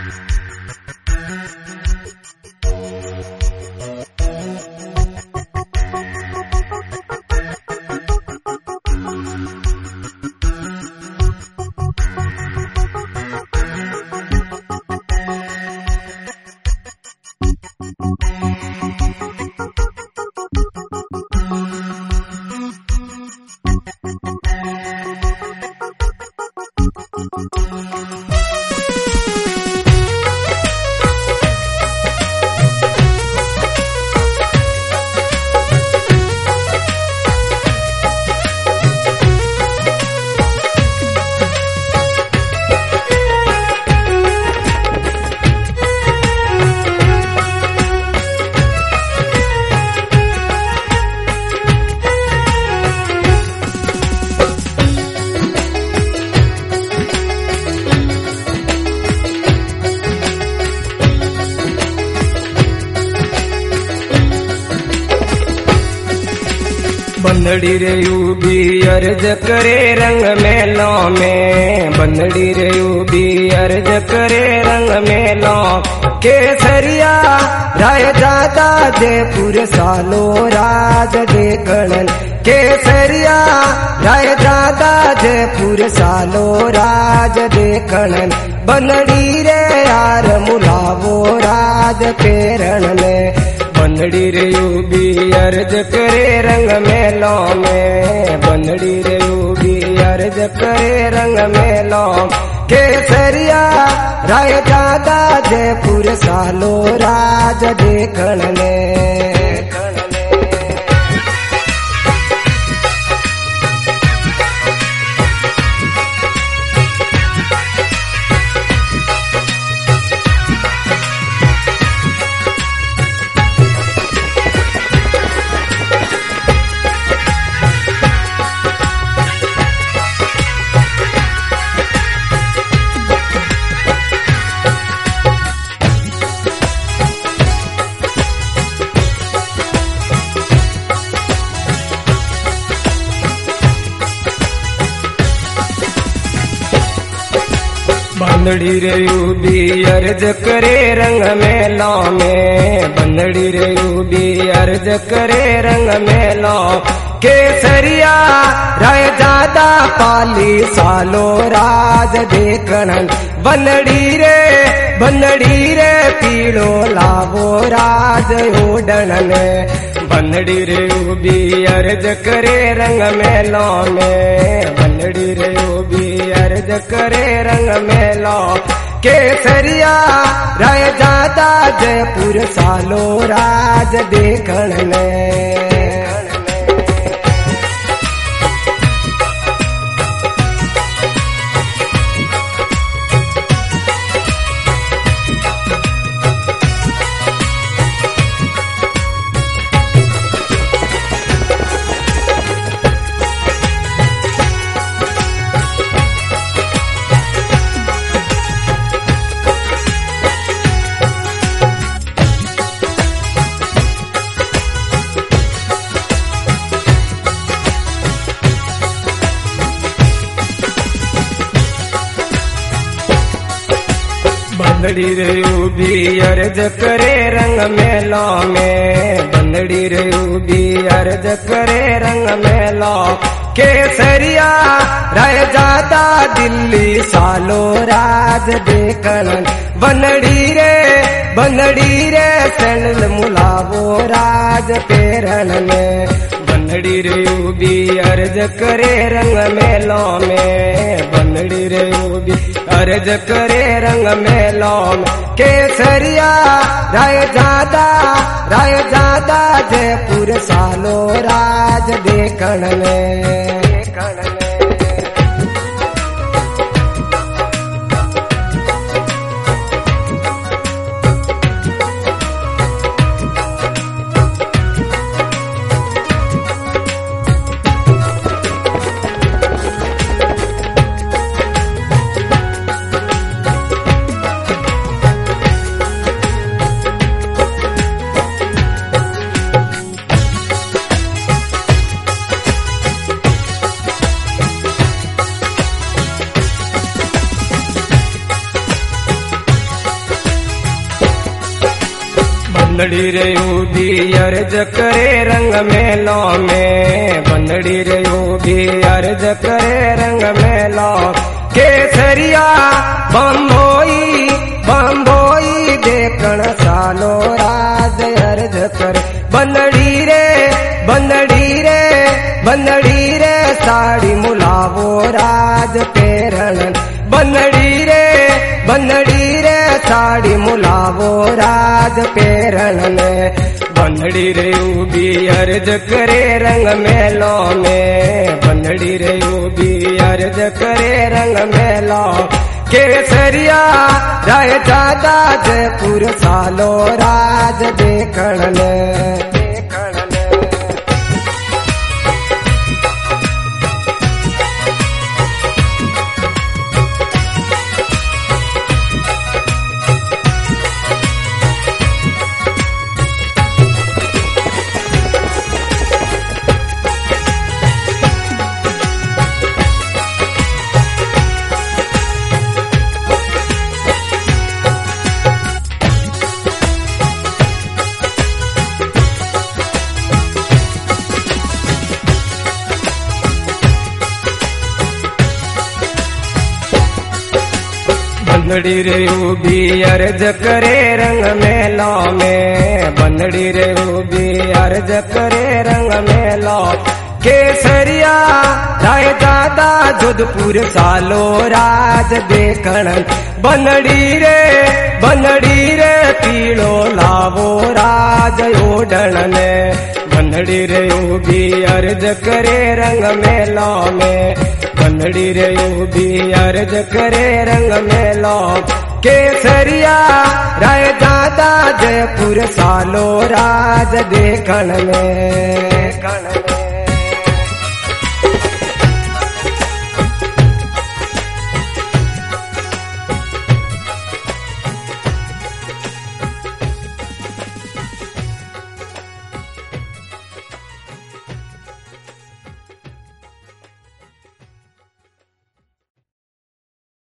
बंदड़ी रे यूबी अर्ज करे रंग मेलों में, बंदड़ी रे यूबी अर्ज करे रंग मेलों। केसरिया राय दादा जयपुर सालो राज देखणन, केसरिया राय दादा जयपुर सालो राज देखणन। बंदड़ी रे यार मुलावो राज केरण में, बंदड़ी रे यूबी अर्ज करे रंग मेलों में, बंदड़ी रे यूबी अर्ज करे रंग मेलों। केसरिया राय दादा जयपुर सालो राज देखण में। बंदड़ी रे यूबी अर्ज करे रंग मेलों में, बंदड़ी रे यूबी अर्ज करे रंग मेलों। केसरिया राय दादा पाली सालो राज देखणन। बंदड़ी रे पीड़ो लावो राज ओडणन। बंदड़ी रे यूबी अर्ज करे रंग मेलों में, बंदड़ी रे यूबी अर्ज करे रंग मेलों। केसरिया राय दादा जयपुर सालो राज देखण में। बंदड़ी रे यूबी अर्ज करे रंग मेलों में, बंदड़ी रे यूबी अर्ज करे रंग मेलों। केसरिया राय दादा दिल्ली सालो राज देखणन। बंदड़ी रे सैंडल मुलावो राज पेरन में। बंदड़ी रे यूबी अर्ज करे रंग मेलों में, बंदड़ी रे यूबी अर्ज करे रंग मेलों में। केसरिया राय दादा जयपुर सालो राज देखण में। बंदड़ी रे उभी अर्ज करे रंग मेलो में, बंदड़ी रे उभी अर्ज करे रंग मेलो। केसरिया बम्बोई देखण सालो राज अर्ज करे। बंदड़ी रे साड़ी मुलावो राज पेरण। बंदड़ी रे साड़ी मुलावो राज पेरण। बंदड़ी रे उभी अर्ज करे रंग मेलो में, बंदड़ी रे उभी अर्ज करे रंग मेलो। केसरिया राय दादा जयपुर सालो राज देखण। बंदड़ी रे उभी अर्ज करे रंग मेलो में, बंदड़ी रे उभी अर्ज करे रंग मेलो। केसरिया राय दादा जोधपुर सालो राज देखण। बंदड़ी रे पीड़ो लावो राज ओढ़ण। बंदड़ी रे उभी अर्ज करे रंग मेलो में, बंदड़ी रे उभी अर्ज करे रंग मेलो। केसरिया राय दादा जयपुर सालो राज देखण में।